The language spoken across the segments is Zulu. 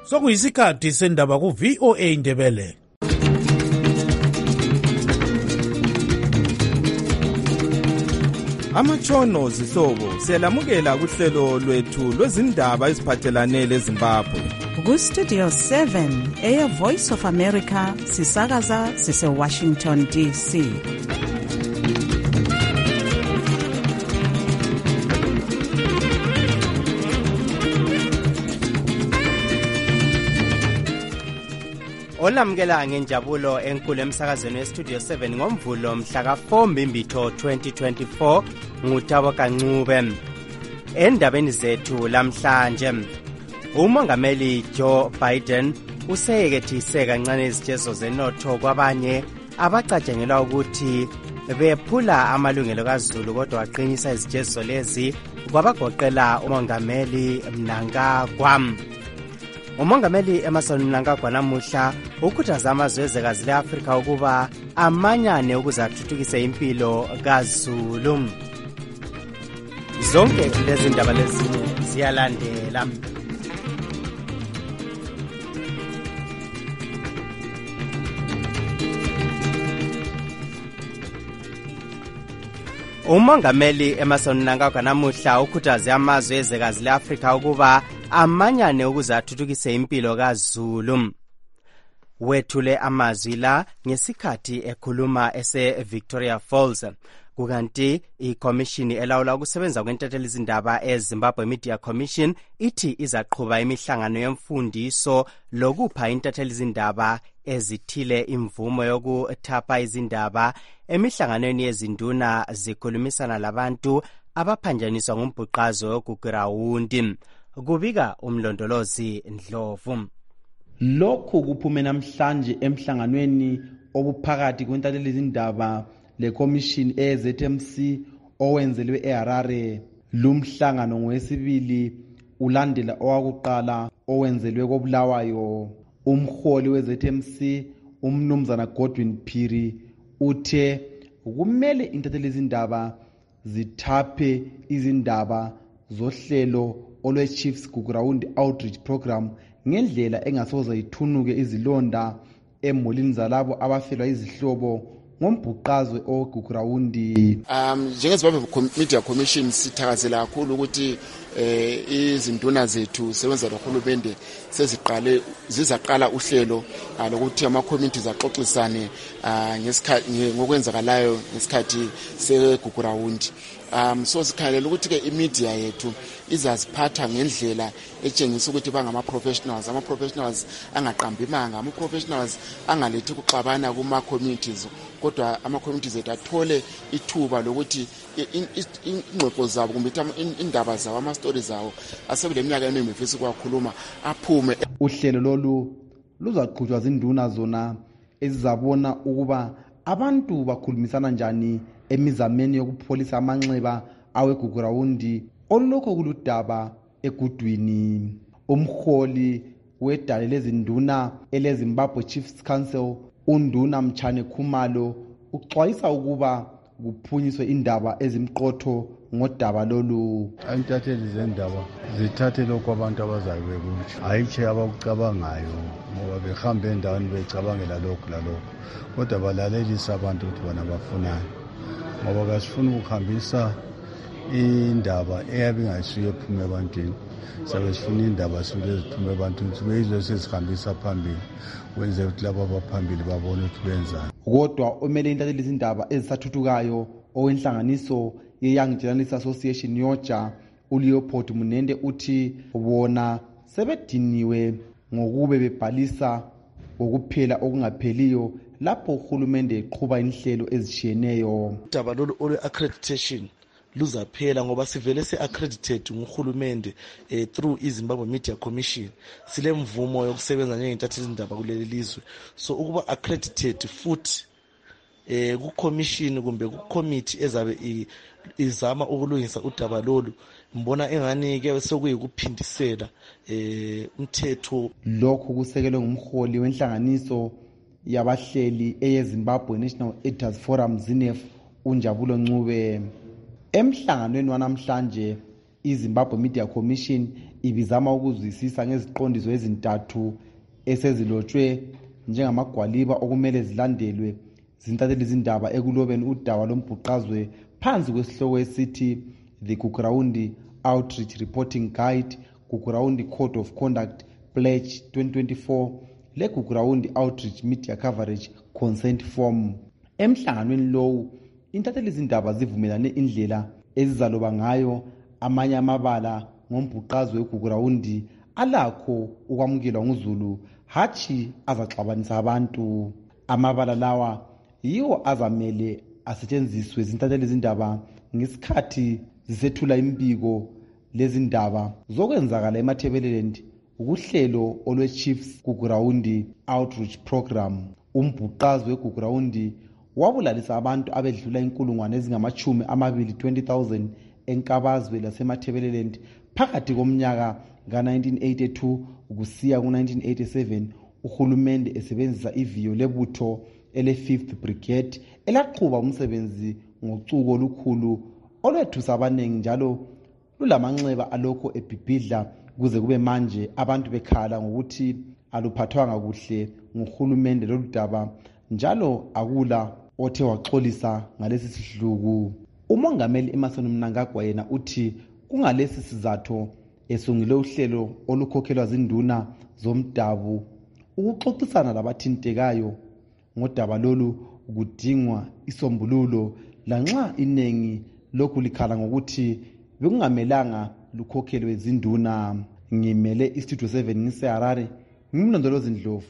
Sokuyisikhathi sendaba ku VOA Indebele. Amatshono zihlobo siyalamukela kuhlelo lwethu lwezindaba eziphathelane leZimbabwe. Ku Studio 7 Air Voice of America sisakaza sise Washington DC. Olamukela ngenjabulo enkulu emsakazweni weStudio 7 ngomvulo mhla ka4 Mbimbitho 2024 nguThabo Kancube. Endabeni zethu lamhlanje, uMongameli Joe Biden useyekethise kancane izijezo zenotho kwabanye abacatshangelwa ukuthi bephula amalungelo kaZulu, kodwa waqinisa izijezo lezi kwabagoqela uMongameli Mnangagwa. Umongameli Emmerson Mnangagwa namuhla ukhuthaza amazwe ezwekazi le-Afrika ukuba amanyane ukuze athuthukise impilo kaZulu. Zonke lezi ndaba lezi ziyalandela. Umongameli Emmerson Mnangagwa namuhla ukhuthaza amazwe ezwekazi le-Afrika ukuba amanyane ukuze athuthukise impilo kaZulu. Wethule amazwi la ngesikhathi ekhuluma ese-Victoria Falls. Kukanti ikomishini elawula ukusebenza kwentatheli izindaba eZimbabwe Media Commission ithi izaqhuba imihlangano yemfundiso lokupha intatheli izindaba ezithile imvumo yokuthapha izindaba emihlanganweni yezinduna zikhulumisana labantu abaphanjaniswa ngumbhuqazo wogugurawundi. Kubika umlondolozi Ndlovu. Lokhu kuphume namhlanje emhlanganweni obuphakathi kwentatheli izindaba leCommission eZMC owenzelwe eHarare. Lumhlangano ngowesibili ulandela owakuqala owenzelwe koBulawayo. Umholi weZMC umnumzana Godwin Phiri uthe kumele intatheli izindaba zithaphe izindaba zohlelo olwe-Chiefs Gugurawundi Outreach Program ngendlela engasoze ithunuke izilonda emolini zalabo abafelwa izihlobo ngombhuqazwe ogugurawundi. Njengezimbabwe Media Commission sithakazela kakhulu ukuthi izinduna zethu sebenza nohulumende zizaqala uhlelo lokuthi ama-communities axoxisane ngokwenzakalayo ngesikhathi segugurawundi. So sikhalela ukuthi-ke imedia yethu izaziphatha ngendlela etshengisa ukuthi bangama-professionals, ama-professionals angaqambi imanga, ama-professionals angalethi ukuxabana kuma-communities, kodwa ama-communities ethu athole ithuba lokuthi ingxoxo zabo kumbe indaba zabo, ama-story zawo asebele minyaka emifisi kwakhuluma aphume. Uhlelo lolu luzaqhutshwa zinduna zona ezizabona ukuba abantu bakhulumisana njani emizameni yokupholisa amanxeba awegugurawundi olokho kuludaba egudwini. Umholi wedale lezinduna eleZimbabwe Chiefs Council uNduna Mchane Khumalo uxwayisa ukuba kuphunyiswe indaba ezimqotho ngodaba lolu. Intatheli zendaba zithathe lokho abantu abazayo bekutsho, hayi abakucabangayo, ngoba behambe endaweni becabangela lokhu lalokho, kodwa balalelisa abantu ukuthi bona bafunani, ngoba kasifuna ukuhambisa indaba eyabe ingasuye ephume ebantwini. Sabe sifuna indaba sule ziphume ebantwini sibe yizo sesihambisa phambili, wenze ukuthi labo abaphambili babone ukuthi benzani. Kodwa omele intatheli izindaba ezisathuthukayo owenhlanganiso ye-Young Journalists Association yoja uLeopold Munende uthi bona sebediniwe ngokube bebhalisa ukuphela okungapheliyo lapho uhulumende eqhuba inhlelo ezishiyeneyo. Udaba lolu olwe-accreditation luzaphela ngoba sivele se-accredited nguhulumende through iZimbabwe Media Commission. Sile mvumo yokusebenza njengentatheli izindaba kuleli lizwe. So ukuba accredited futhi ku-commission kumbe ku-committee ezabe izama ukulungisa udaba lolu, mbona engani ke sekuyikuphindisela umthetho. Lokhu kusekelwe ngumholi wenhlanganiso yabahleli eyeZimbabwe National Editors Forum ZINEF uNjabulo Ncube. Emhlanganweni wanamhlanje iZimbabwe Media Commission ibizama ukuzwisisa ngeziqondiso ezintathu esezilotshwe njengamagwaliba okumele zilandelwe zintatheli zindaba ekulobeni udaba lombhuqazwe phansi kwesihloko esithi The Gugurawundi Outreach Reporting Guide, Gugurawundi Code of Conduct Pledge 2024, le Gugurawundi Outreach Media Coverage Consent Form. Emhlanganweni lowu intatheli zindaba zivumelane indlela ezizaloba ngayo amanye amabala ngombhuqazwe weGugurawundi alakho ukwamukelwa nguZulu hathi azaxabanisa abantu. Amabala lawa yiwo azamele asetshenziswe zintatheli zindaba ngesikhathi zisethula imbiko lezindaba zokwenzakala eMatabeleland ukuhlelo olwe-Chiefs Gugurawundi Outreach Program. Umbhuqazwe weGugurawundi wabulalisa abantu abedlula 20,000 enkabazwe laseMatabeleland phakathi komnyaka ka-1982 kusiya ku-1987, uhulumende esebenzisa iviyo lebutho ele-5th Brigade elaqhuba umsebenzi ngocuko olukhulu olwethusa abaningi njalo lulamanxeba alokho ebhibhidla kuze kube manje abantu bekhala ngokuthi aluphathwanga kuhle nguhulumende lolu daba njalo akula othe waxolisa ngalesi sidluku. Umongameli Emmerson Mnangagwa yena uthi kungalesi sizathu esungile uhlelo olukhokhelwa zinduna zomdabu ukuxoxisana labathintekayo ngodaba lolu kudingwa isombululo lanxa inengi lokhu likhala ngokuthi bekungamelanga lukhokhelwe zinduna. Ngimele istudio 7 ngiseHarare, ngimlondolozi Ndlovu.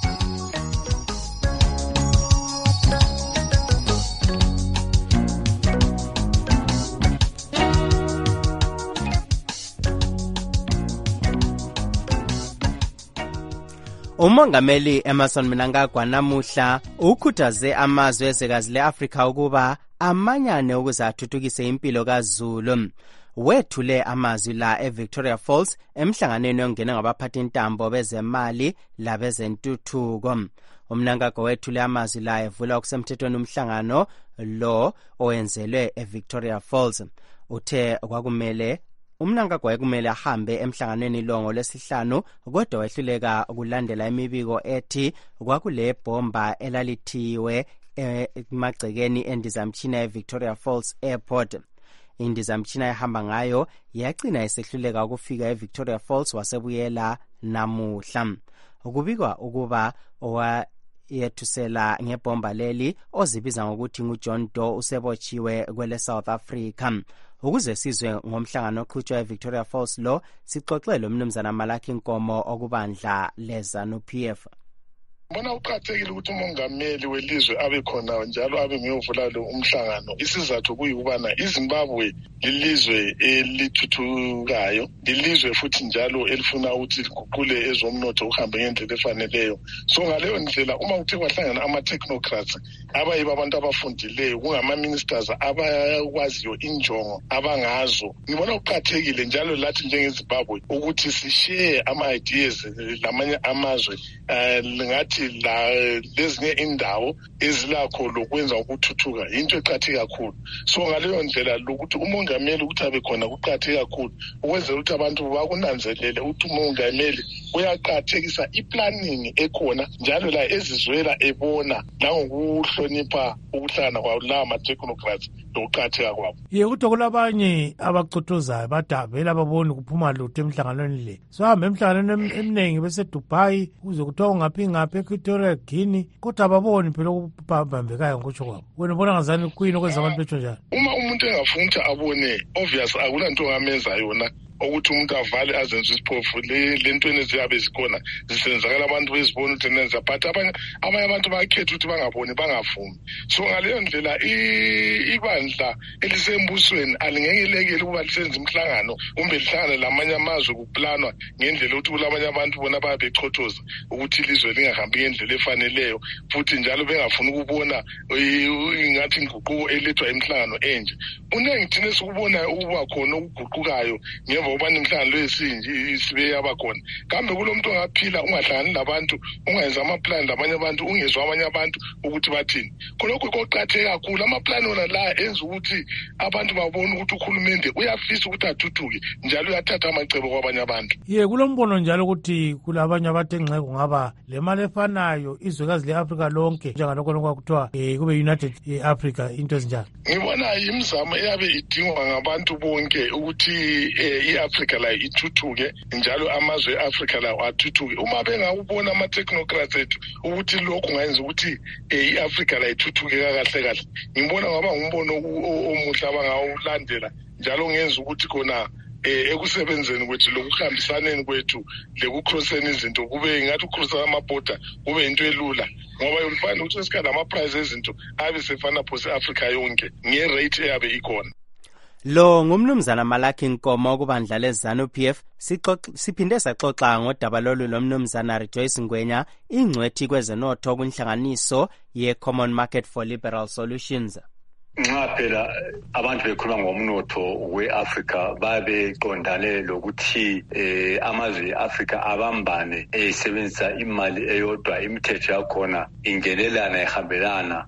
Umongameli Emmerson Mnangagwa namuhla ukhuthaze amazwe ezwekazi le-Afrika ukuba amanyane ukuze athuthukise impilo kaZulu. Wethule amazwi la eVictoria Falls emhlanganweni ongene ngabaphathi intambo bezemali labezentuthuko. Umnangagwa wethule amazwi la evula okusemthethweni umhlangano lo owenzelwe eVictoria Falls. Uthe Umnangagwa kumele ahambe emhlanganweni longo lesihlanu kodwa wehluleka ukulandela imibiko ethi kwakule bomba elalithiwe emagcekeni endizamtshina eVictoria Falls Airport. Indizamtshina ehamba ngayo yagcina esehluleka ukufika eVictoria Falls wasebuyela namuhla. Ukubikwa ukuba owayethusela ngebomba leli ozibiza ngokuthi nguJohn Doe usebotshiwe kwele South Africa. Ukuze sizwe ngomhlangano oqhutshwa eVictoria Falls lo sixoxele umnumzana Malaki Nkomo okubandla leZANU-PF. Bona uqhathekile ukuthi umongameli welizwe abe khona njalo abe ngiyovula lo umhlangano. Isizathu kuyikubana iZimbabwe lilizwe elithuthukayo, lilizwe futhi njalo elifuna ukuthi liguqule ezomnotho uhambe ngendlela efaneleyo. So ngaleyo ndlela uma uthe kwahlangana ama-technocrats abayibo abantu abafundileyo kungama-ministers abakwaziyo injongo abangazo, ngibona uqhathekile njalo lathi njengeZimbabwe ukuthi sishare ama-ideas lamanye amazwe ngathi lezinye indawo ezilakho lokwenza ukuthuthuka into eqhatheke kakhulu. So ngaleyo ndlela lokuthi umongameli ukuthi abe khona kuqhatheke kakhulu ukwenzela ukuthi abantu bakunanzelele ukuthi umongameli uyaqhathekisa iplanning ekhona njalo la ezizwela ebona langokuhlonipha ukuhlangana kwawo la ama-technocrats lokuqhatheka kwabo. Ukuthi kulabanye abacuthuzayo badabela baboni kuphuma lutho emhlanganweni le. So hambe emhlanganweni eminingi bese Dubai kuze kuthiwa ungaphi ngaphi eQuatorial Guinea kodwa ababoni phela okubambekayo ngokutsho kwabo. Wena ubona ngazani kuyini okwenza abantu betsho njalo? Uma umuntu engafuna ukuthi abone obvious akulanto ngamenza yona ukuthi umuntu avale azenze isiphofu le ntweni eziyabe zikhona zisenzakala abantu bezibona ukuthi nenza but abanye abantu bakhetha ukuthi bangaboni bangavumi. So ngaleyo ndlela ibandla elisembusweni alingekelekile ukuba lisenze imhlangano kumbe lihlangane lamanye amazwe kuplanwa ngendlela ukuthi kulamanye abantu bona bayabechothoza ukuthi ilizwe lingahambi ngendlela efaneleyo futhi njalo bengafuni ukubona ingathi inguquko elethwa emhlangano enje. Unengi thina sikubona ukuba khona ukuguqukayo ngemva ubani imhlangano lesinje sibe yabakhona kambe kulomuntu ongaphila ungahlangani labantu ungenza amaplan labanye abantu ungezwa abanye abantu ukuthi bathini khonokho koqhatheke kakhulu amaplan wona la enza ukuthi abantu babone ukuthi ukhulumende uyafisa ukuthi athuthuke njalo uyathatha amacebo kwabanye abantu kulombono njalo ukuthi kulabanye abantu engxe kungaba le mali efanayo izwekazi le-Afrika lonke njengalokho kwakuthiwa kube United Africa into ezinjalo ngibona imizamo eyabe idingwa ngabantu bonke ukuthi i-Africa la ithuthuke njalo amazwe e-Africa la athuthuke uma bengakubona ama-technocrats ethu ukuthi lokhu ngayenza ukuthi i-Africa la ithuthuke kahle kahle ngibona ngaba ngumbono omuhle abangawulandela njalo ngenza ukuthi khona ekusebenzeni kwethu lokuhambisaneni kwethu lekucrosseni izinto kube ngathi ukucrossa amabhoda kube into elula ngoba yolifana ukuthi esikhala ama-price ezinto abe sefana phose Africa yonke nge-rate eyabe ikhona. Lo ngumnumzana Malaki Nkomo kubandla leZANU-PF siphinde saxoxa ngodaba lolu lomnumzana Rejoice Ngwenya ingcwethi kwezenotho kunhlanganiso ye-Common Market for Liberal Solutions. Nxa phela abantu bekhuluma ngomnotho we-Africa babeqondane lokuthi amazwe e-Africa abambane esebenzisa imali eyodwa imithetho yakhona ingenelana ihambelana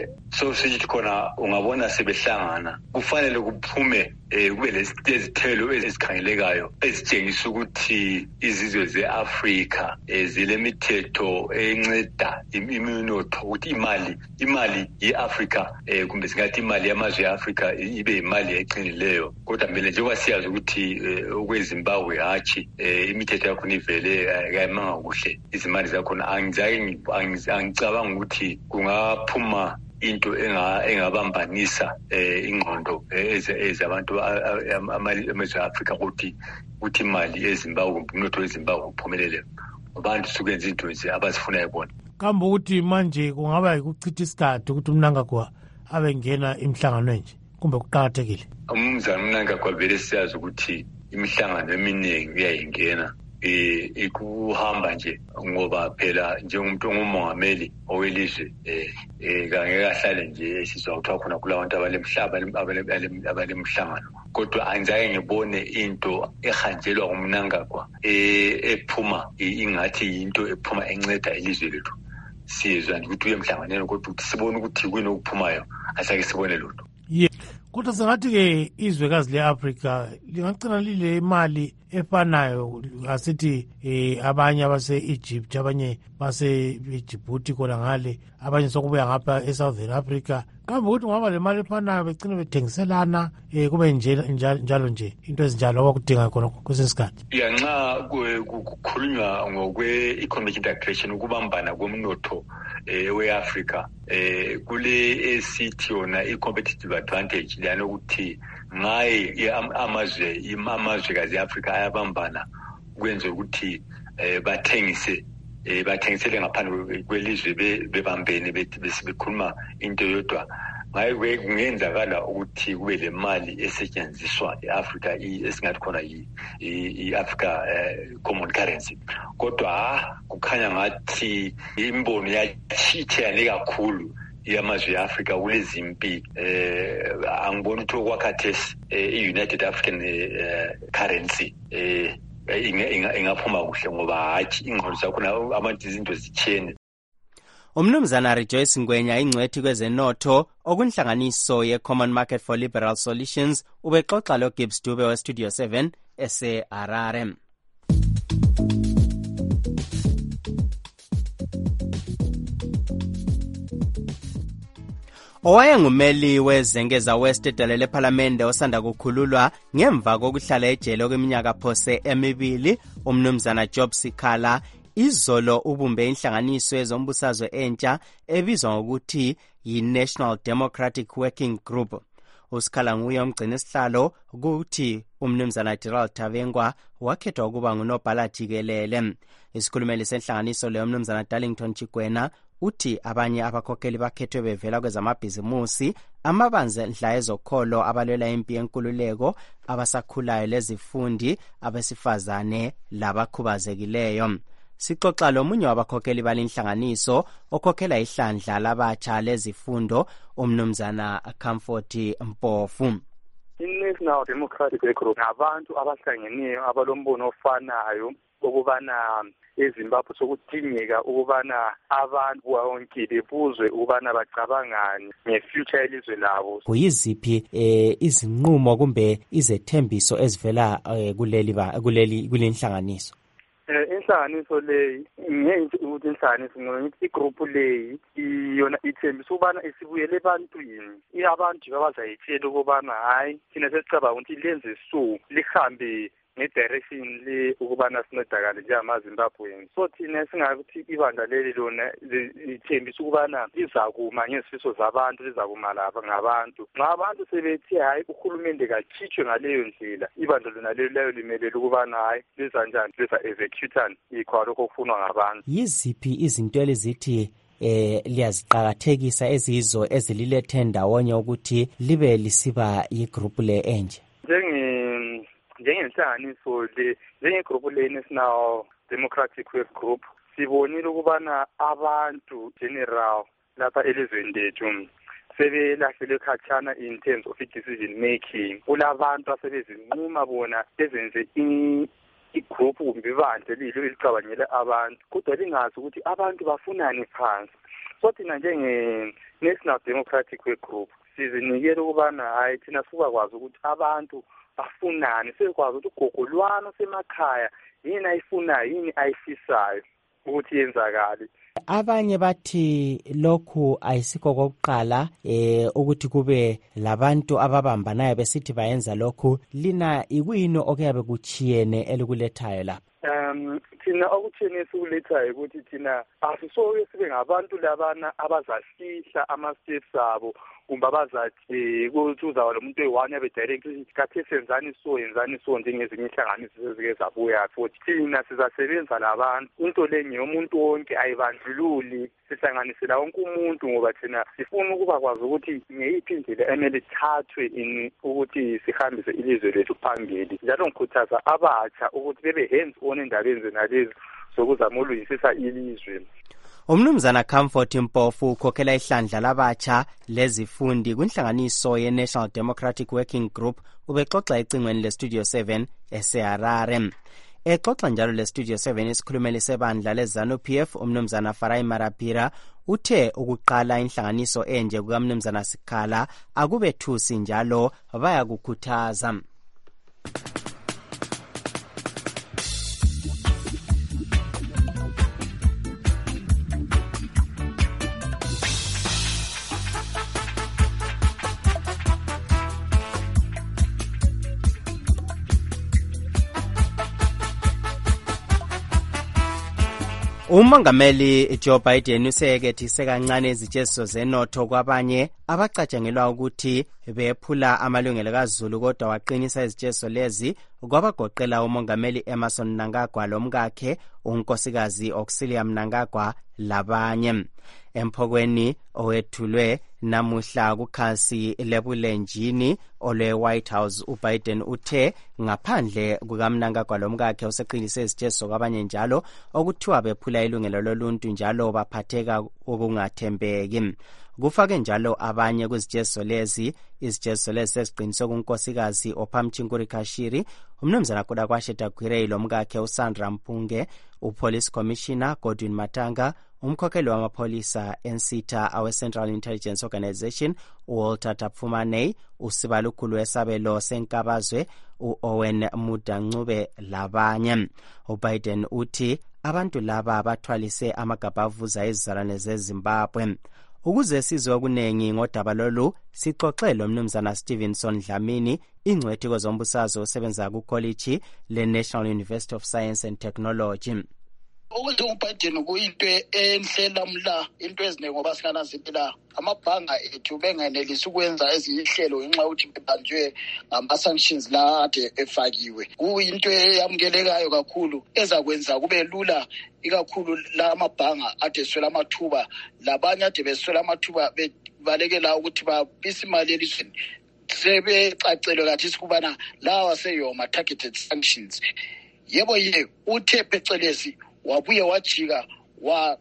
so sithi khona ungabona sebehlangana kufanele kuphume kube lezithelo ezikhangelekayo ezitshengisa ukuthi izizwe ze-Africa zilemithetho enceda iminotho ukuthi imali ye-Africa kumbe singathi imali yamazwe e-Africa ibe imali eqinileyo kodwa kumele njengoba siyazi ukuthi okweZimbabwe hatshi imithetho yakhona ivele kayimanga kuhle izimali zakhona angicabanga ukuthi kungaphuma into engabambanisa ingqondo ezabantu amazwe e-Africa ukuthi imali eZimbabwe umnotho weZimbabwe uphumelele abantu sukwenza into nje abazifunayo bona kambe ukuthi manje kungaba yikuchitha isikhathi ukuthi uMnangagwa abengena imhlangano nje kumbe kuqhakathekile umzana uMnangagwa vele siyazi ukuthi imihlangano eminingi uyayingena ikuhamba nje ngoba phela njengomuntu ongumongameli owelizwe kangeke ahlale nje esizwa ukuthi khona kulabantu abalemhlangano kodwa angizake ngibone into ehanjelwa uMnangagwa ephuma ingathi into ephuma enceda ilizwe lethu sizwa ukuthi uyemhlanganeni kodwa ukuthi sibone ukuthi kuyini okuphumayo asake sibone lutho kodwa sengathi-ke izwekazi le-Africa lingagcina lile mali efanayo asithi abanye abase-Egypt abanye base-Djibouti khona ngale abanye sokubuya ngapha e-Southern Africa kambe ukuthi ngaba le mali efanayo begcine bethengiselana kube njalo nje into ezinjalo abakudinga khona kwesinye isikhathi nxa kukhulunywa ngokwe-economic integration ukubambana komnotho we-Africa kule esithi yona i-competitive advantage leyana ukuthi ngaye amazwekazi e-Africa ayabambana kwenza ukuthi bathengisele ngaphandle kwelizwe bebambene bekhuluma into yodwa ngaye kungenzakala ukuthi kube le mali esetshenziswa e-Africa esingathi khona i-Africa common currency kodwa kukhanya ngathi imbono yachithane kakhulu yamazwe e-Africa kulezimpi angibona ukuthi okwakhathesi i-United African currency ingaphuma kuhle ngoba hatshi ingqondo zakhona abantu izinto zitshene. Umnumzana Rejoice Ngwenya ingcwethi kwezenotho okunhlanganiso ye-Common Market for Liberal Solutions ubexoxa lo Gibbs Dube we-Studio 7 ese-Harare. Owayengumeli weZengeza West edale lePhalamende osanda kukhululwa ngemva kokuhlala ejele okweminyaka phose emibili umnumzana Job Sikhala izolo ubumbe inhlanganiso yezombusazwe entsha ebizwa ngokuthi yi-National Democratic Working Group. Usikhala nguye omgcini isihlalo ukuthi umnumzana Gerald Tavengwa wakhethwa ukuba ngunobhala jikelele. Isikhulumeli senhlanganiso leyo umnumzana Darlington Chigwena uthi abanye abakhokheli bakhethwe bevela kwezamabhizimusi amabandla ezokholo abalwela impi yenkululeko abasakhulayo lezifundi abesifazane labakhubazekileyo. Sixoxa lomunye wabakhokheli balinhlanganiso okhokhela ihlandla labatsha lezifundo umnumzana Comfort Mpofu. I-National Democratic Group ngabantu abahlangeneyo abalombono ofanayo ukubana eZimbabwe sokudingeka ukubana abantu bonke bebuzwe ukubana bacabangani ngefuture yelizwe labo. Kuyiziphi izinqumo kumbe izethembiso ezivela kuleli nhlanganiso? Inhlanganiso leyi ngenzi ukuthi inhlanganiso ngithi igroup leyi iyona ithembisa ukubana isibuyele ebantwini. Abantu abazayitshela ukubana hayi thina sesicabanga ukuthi lenze so lihambe nedirection le ukubana sinodakale njengamaZimbabweans. So thina singakuthi ibandla leli lona lithembisa ukubana lizakuma ngezifiso zabantu, lizakuma lapha ngabantu. Nxa abantu sebethi hayi uhulumende kakhitshwe ngaleyo ndlela, ibandla lona lelo layo limelele ukubana hayi liza njani, liza executani ikho lokho okufunwa ngabantu. Yiziphi izinto elizithi liyaziqakathekisa eziyizo ezililethe ndawonye ukuthi libe lisiba igroup le enje? Njengenhlanganiso le, njengegroup le National Democratic Work Group, sibonile ukubana abantu general lapha elizweni lethu sebelahlelwe khatshana in terms of decision making. Kulabantu asebezinquma bona bezenze igroup kumbe ibandla elicabangele abantu, kodwa lingazi ukuthi abantu bafunani phansi. So thina njenge-National Democratic Work Group sizinikele ukubana hayi thina sikwazi ukuthi abantu bafunani, sekwazi ukuthi ugogolwana semakhaya yini ayifunayo, yini ayifisayo ukuthi yenzakale. Abanye bathi lokhu ayisikho kokuqala ukuthi kube labantu ababambanayo besithi bayenza lokhu. Lina ikuyini okuyabe kuchiyene elikulethayo lapha? Thina okuthini esikulethayo ukuthi thina asisoke sibe ngabantu labana abazafihla ama-steps abo kumbe abazathi ukuthi uzaba lo muntu oyi-1 abe-direct ukuthi kathi senzani so njengezinye inhlanganiso ezike zabuya futhi. Thina sizasebenza labantu, into le ngeyomuntu wonke, ayibandlululi, sihlanganisela wonke umuntu ngoba thina sifuna ukuba kwazi ukuthi ngeyiphi indlela emele ithathwe ukuthi sihambise ilizwe lethu phambili. Njalo ngikhuthaza abatsha ukuthi bebe hands on endabeni zenalezi zokuzama ulungisisa ilizwe. Umnumzana Comfort Mpofu ukhokhela ihlandla labatsha lezifundi kwinhlanganiso ye-National Democratic Working Group ubexoxa ecingweni le-Studio 7 eseHarare. Exoxa njalo le-Studio 7 isikhulumeli sebandla le-ZANU-PF umnumzana Farai Marapira uthe ukuqala inhlanganiso enje kukamnumzana Sikhala akubethusi njalo bayakukhuthaza. Umongameli Joe Biden usekethise kancane izitsheziso zenotho kwabanye abacatshangelwa ukuthi bephula amalungelo kaZulu, kodwa waqinisa izitsheziso lezi kwabagoqela umongameli Emmerson Mnangagwa lomkakhe unkosikazi Auxilia Mnangagwa labanye. Emphokweni owethulwe namuhla kukhasi lebulenjini olwe-White House, uBiden uthe ngaphandle kukaMnangagwa lomkakhe useqinise izitsheziso kwabanye njalo okuthiwa bephula ilungelo loluntu njalo baphatheka okungathembeki. Kufake njalo abanye kwizitsheziso lezi. Izitsheziso lezi seziqiniswe kunkosikazi Ophamchinkuri Kashiri, umnumzana Kudakwashe Dagwirei lomkakhe uSandra Mpunge, uPolice Commissioner Godwin Matanga, umkhokheli wamapholisa ensitha awe-Central Intelligence Organization uWalter Tapfumanei, usibalukhulu wesabelo senkabazwe uOwen Mudancube labanye. uBiden uthi abantu laba bathwalise amagabha avuza izizalwane zeZimbabwe. Ukuze sizwe okunengi ngodaba lolu sixoxe lomnumzana Stevenson Dlamini, ingcwethi kwezombusazwe osebenza kuKoliji le-National University of Science and Technology. Ukuthi uBiden kuyinto enhle lamla into eziningi ngoba singananzelela amabhanga ethu bengenelisi ukwenza ezihlelo ngenxa yokuthi bebanjwe ngama-sanctions la ade efakiwe. Kuyinto eyamukelekayo kakhulu ezakwenza kube lula ikakhulu la amabhanga ade eswela amathuba, labanye ade beswela amathuba bebalekela ukuthi babise imali elizweni. Sebecacelwe kathi sikubana lawa seyoma targeted sanctions. Yebo uthe phecelezi wabuye wajika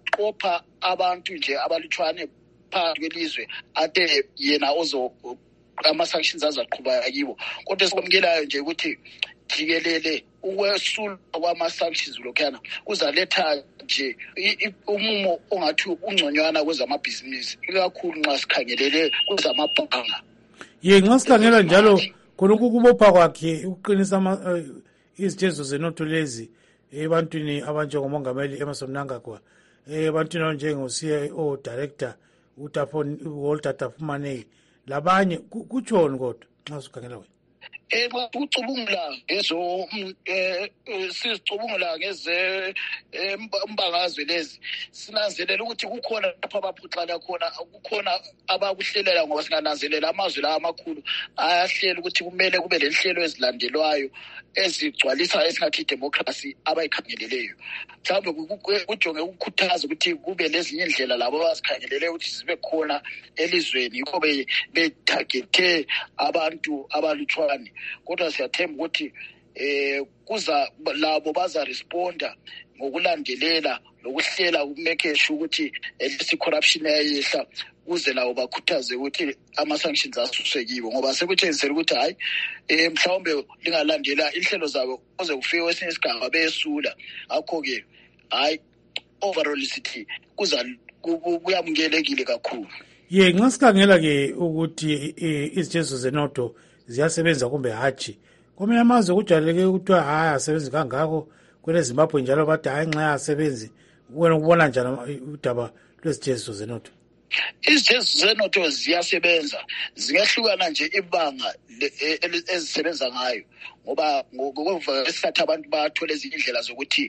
waqopha abantu nje abalutshwane phakathi kwelizwe ade yena ama-sanctions azaqhubeka kibo kodwa esikwamukelayo nje ukuthi jikelele ukwesulwa kwama-sanctions lokhuyana kuzaletha nje umumo ongathi ungconywana kwezamabhizinisi ikakhulu nxa sikhangelele kwezamabhanga. Nxa sikhangela njalo khonokhu kubopha kwakhe ukuqinisa izitezo zenotho lezi ebantwini abanjengomongameli Emmerson Mnangagwa, ebantwini abanjengo-CEO Director Walter Tafumanei labanye kutshoni kodwa nxa sikhangela wena? Ukucubungula sizicubungula ngeze mbangazwe lezi sinanzelela ukuthi kukhona lapha abaphuxana khona kukhona abakuhlelela ngoba singananzelela amazwe la amakhulu ayahlela ukuthi kumele kube lenhlelo ezilandelwayo ezigcwalisa esingathi democracy abayikhangeleleyo. Mhlawumbe kujonge ukukhuthaza ukuthi kube lezinye indlela labo abazikhangeleleyo ukuthi zibe khona elizweni yikho betargethe abantu abalutshwane. Kodwa siyathemba ukuthi kuza labo bazaresponda ngokulandelela nokuhlela ukumake sure ukuthi lesi corruption ayehla kuze lawo bakhuthaze ukuthi ama-sanctions asuswe kibo ngoba sekutshengisela ukuthi hayi mhlawumbe lingalandela inhlelo zabo kuze kufike kwesinye isigaba beyesula. Ngakho-ke hayi overall sithi kuyamukelekile kakhulu. Nxa sikhangela-ke ukuthi izitezo zenotho ziyasebenza kumbe hatshi, kwamanye amazwe kujwayeleke ukuthiwa hayi asebenzi kangako, kwele Zimbabwe njalo bathi hayi nxa asebenzi. Wena ubona njani udaba lwezitezo zenotho? Izitezo zenotho ziyasebenza, zingahlukana nje ibanga ezisebenza ngayo ngoba ngokuvasikhathi abantu bathola ezinye indlela zokuthi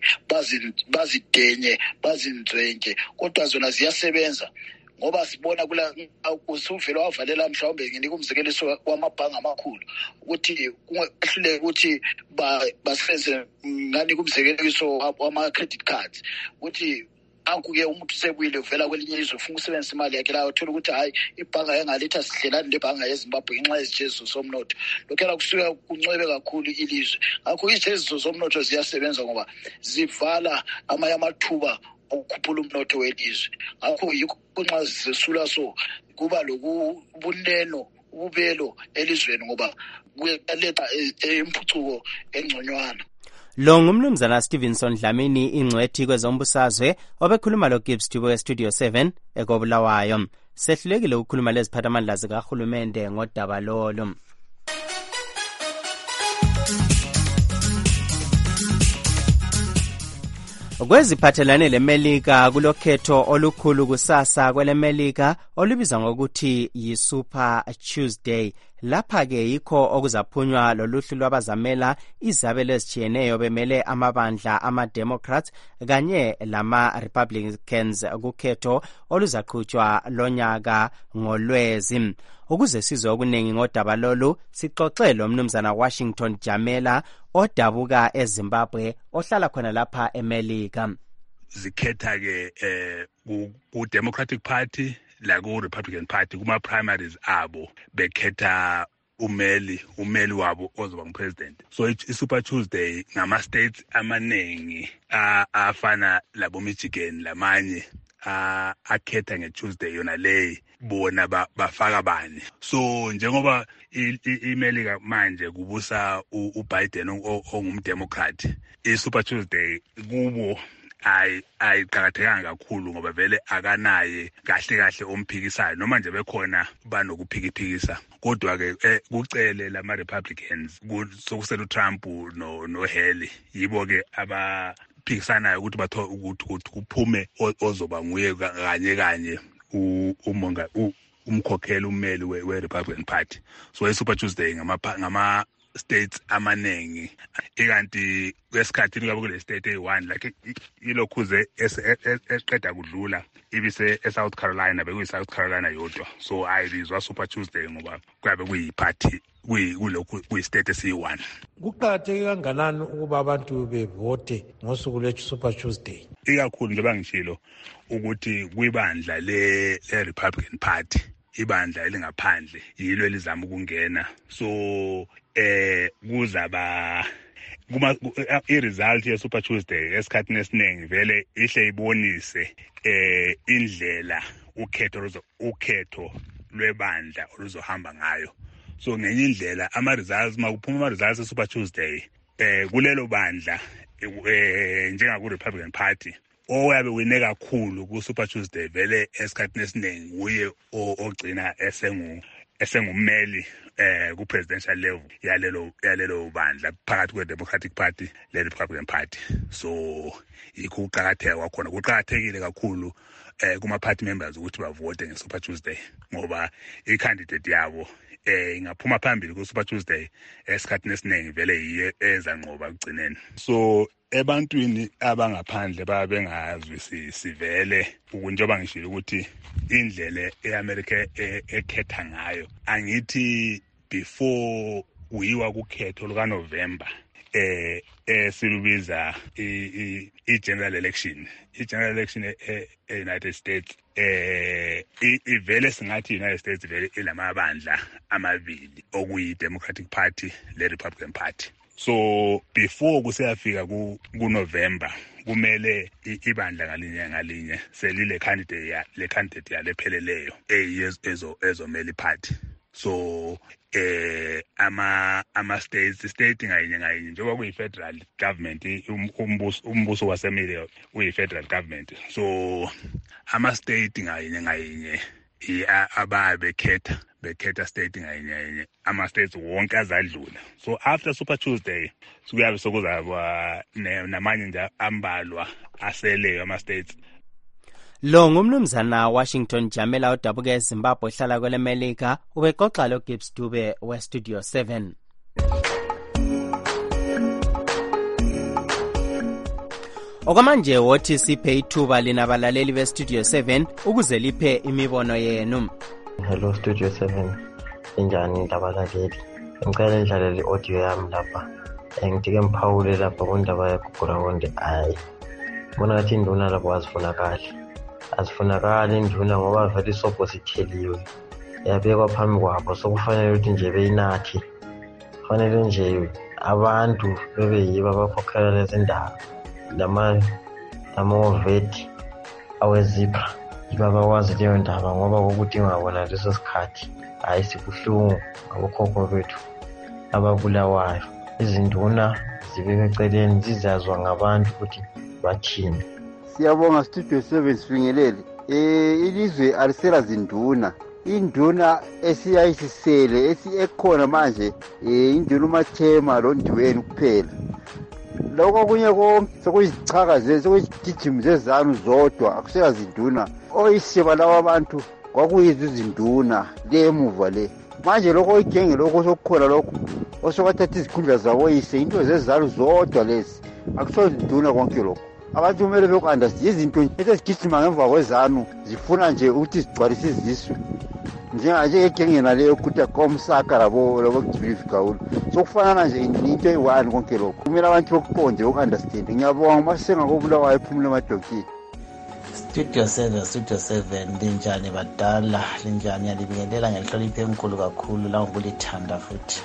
bazidenye bazinzwenke kodwa zona ziyasebenza. Ngoba sibona kula usuvela wavalela mhlawumbe nginika umzekeliso wamabhanga amakhulu ukuthi kungahluleka ukuthi basenze nganika umzekeliso wama-credit cards ukuthi akuke umuntu sebuyile uvela kwelinye izwe ufuna ukusebenzisa imali yakhe la uthola ukuthi hayi ibhanga yangaletha sihlelani lebhanga yeZimbabwe ngenxa yezijeziso zomnotho. Lokho kusuka kuncwebe kakhulu ilizwe. Ngakho izijeziso zomnotho ziyasebenza ngoba zivala amanye amathuba ukukhuphula umnotho welizwe. Ngakho yikho nxa zisula so kuba lokubuneno ubelo elizweni ngoba kuyaletha imphucuko engconywana. Lo ngumnumzana Stevenson Dlamini ingcwethi kwezombusazwe obekhuluma lo Gibbs Tubo eStudio 7 eKobulawayo. Sehlulekile ukukhuluma leziphathamandla zikahulumende ngodaba lolo. Kweziphathelane leMelika kulokhetho olukhulu kusasa kweleMelika olubiza ngokuthi yi-Super Tuesday. Lapha-ke yikho okuzaphunywa loluhlu lwabazamela izabelo ezitshiyeneyo bemele amabandla ama-Democrats kanye lama-Republicans kukhetho oluzaqhutshwa lonyaka ngoLwezi. Ukuze sizwe okuningi ngodaba lolu sixoxe lo mnumzana Washington Jamela odabuka eZimbabwe ohlala khona lapha eMelika. Zikhetha-ke ku-Democratic Party la ku-Republican Party kuma primaries abo bekhetha umeli wabo ozoba ngupresident. So i-Super Tuesday ngama-states amaningi afana labo Michigan lamanye akhetha nge-Tuesday yona leyi bona bafaka bani. So njengoba iMelika manje kubusa uBiden ongumdemocrat, i-Super Tuesday kubo ayiqakathekanga kakhulu ngoba vele akanaye kahle omphikisayo noma nje bekhona banokuphikiphikisa. Kodwa-ke kucele lama-Republicans sokusela uTrump no-Haley yibo-ke abaphikisanayo ukuthi kuphume ozoba nguye kanye umkhokheli ummeli we-Republican Party. So i-Super Tuesday ngama-states amaningi ikanti kwesikhathi kwabo kule state eyi-1 like ilokhuze eqeda kudlula ibise eSouth Carolina bekuyi-South Carolina yodwa. So ayibizwa Super Tuesday ngoba kuyabe kuyi-party kulokhu kuyi-state esiyi-1. Kuqakatheke kanganani ukuba abantu bevote ngosuku lwe-Super Tuesday? Ikakhulu njengoba ngishilo ukuthi kwibandla le-Republican Party ibandla elingaphandle yilo elizama ukungena. So kuzaba i-result ye-Super Tuesday esikhathini esiningi vele ihle ibonise indlela ukhetho lwebandla oluzohamba ngayo. so ngenye indlela ama-results makuphuma ama-results e-Super Tuesday kulelo bandla njengaku-Republican Party oyabe wine kakhulu ku-Super Tuesday vele esikhathini esiningi uye ogcina esengummeli ku-presidential level yalelo bandla phakathi kwe-Democratic Party le-Republican Party. So yikho ukuqakatheka kwakhona kuqakathekile kakhulu kuma-party members ukuthi bavote nge-Super Tuesday ngoba i-candidate yabo ingaphuma phambili ku-Super Tuesday esikhathini esiningi vele yiye ezanqoba kugcineni. So ebantwini abangaphandle babengazwisisi vele njengoba ngishilo ukuthi indlela e-America ekhetha ngayo angithi before kuyiwa kukhetho lukaNovember silubiza i-general election. I-general election e-United States ivele singathi i-United States vele ilamabandla amabili okuyi-Democratic Party le-Republican Party. So before kuseyafika ku-November kumele ibandla ngalinye selile candidate yalepheleleyo ezomela party. So state ngayinye njengoba kuyi-federal government umbuso wasemelika uyi-federal government. So ama-state ngayinye ababe bekhetha state ngayinye ama-states wonke azadlula. So after Super Tuesday kuyabe sokuzaba namanye nje ambalwa aseleyo ama-states. Lo ngumnumzana Washington Jamela odabuka eZimbabwe ehlala kwelemelika ubexoxa lo Gibbs Dube we-Studio 7. Okwamanje wothi siphe ithuba linabalaleli be-Studio 7 ukuze liphe imibono yenu. Hello Studio 7, injani labalaleli? Ngicela nidlalele audio yami lapha. Ngitike mphawule lapha kundaba yaGugurawundi. Bona ngathi induna lapho azifunakali induna ngoba vele isobho sitheliwe yabekwa phambi kwabo, sokufanele ukuthi nje beyinathi. Kufanele nje abantu bebe yibo abakhokhela lezi ndaba lama-oveti awezipha yibo abakwazi leyo ndaba ngoba kokuthi ngabona leso sikhathi sibuhlungu ngabokhokho bethu ababulawayo. Izinduna zibeke eceleni zizazwa ngabantu ukuthi bathini. Siyabonga Studio 7 sifingelele. Ilizwe alisela zinduna. Induna esiyayisisele ekhona manje induna uMathema lo Ndiweni kuphela. Lokho kunye konke sokuyichaka sokuyigijima zezanu zodwa akusela zinduna. Oyisiba lawa abantu kwakuyizinduna lemuva le. Manje lokho igenge lokho sokukhona lokho osokathatha izikhundla zabo yise into zezanu zodwa lezi akusona zinduna konke lokho. Abantu kumele beku-understand izinto ezigijima ngemva kwezanu zifuna nje ukuthi zigcwalise izisu njengegenge naleyo ukuthi komsaka labo Gibivigawula. Sokufanana nje into eyi-one konke lokho kumele abantu bokuqonde boku-understand. Ngiyabonga masengakobulawayo ephumule emadokini. Studio 7 linjani badala, linjani yalibingelela ngenhlonipho enkulu kakhulu langokulithanda futhi.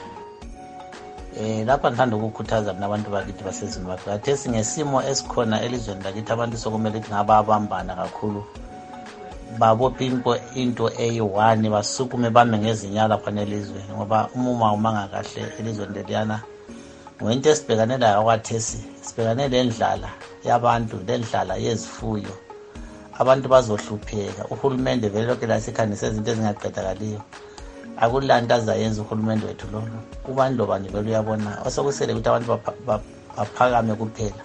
Lapha ngithanda ukukhuthaza mina abantu bakithi baseZimbabwe. Khathesi ngesimo esikhona elizweni lakithi abantu sokumele ukuthi ngababambana kakhulu. Babophe into eyi-one basukume bame ngezinyala khona elizweni ngoba umuma umanga kahle elizweni leliyana. Ngento esibhekane layo khathesi sibhekane lendlala yabantu, lendlala yezifuyo. Abantu bazohlupheka. Uhulumende vele lokho lasikhanisa izinto ezingaqedakaliyo. Akulanto azayenza uhulumende wethu lo. Ubani lobani vele uyabona osokusele ukuthi abantu baphakame kuphela.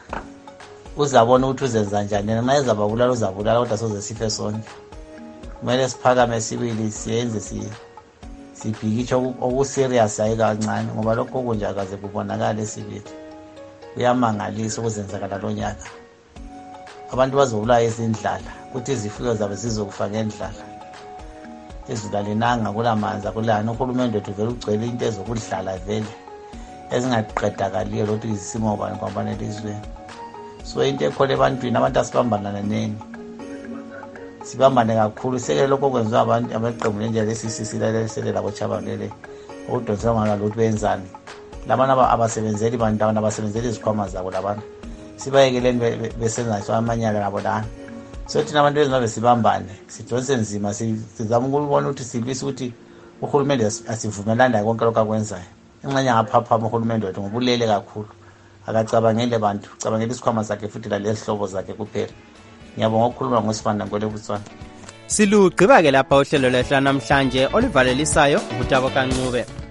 Uzabona ukuthi uzenza njani. Nxa ezababulala uzabulala kodwa soze sife sonke. Kumele siphakame sibili siyenze sibhikitshe okuserious hayi kancane ngoba lokho kunje akaze kubonakala sibili. Uyamangalisa ukuzenzakala lo nyaka. Abantu bazobulawa izindlala ukuthi izifuyo zabo zizokufa ngendlala. Izulu alinanga kulamanzi kulana. Uhulumende wethu vele ugcwele into ezokudlala vele ezingaqedakaliyo lokuthi izisimo bani kwabane elizweni. So into ekhona ebantwini abantu asibambanana neni. Sibambane kakhulu sekele lokho kwenziwa abantu abeqembu lenje lesisisilela labo Chabalele udonsa ngalo ukuthi benzani. Labana abasebenzeli bantu abasebenzeli izikhwama zabo labana. Sibayekeleni besenza amanyala labo lana. So thina abantu ezingabe sibambane sidonse nzima sizama ukubona ukuthi silwisa ukuthi uhulumende asivumelani konke lokho akwenzayo. Ingxenye ngaphaphama uhulumende wethu ngobulele kakhulu, akacabangele bantu, cabangele isikhwama sakhe futhi lalezihlobo zakhe kuphela. Ngiyabonga ukukhuluma ngoSibanda Ngwele Butswana. Silugqiba ke lapha uhlelo lwethu namhlanje olivalelisayo uTabo Kancube.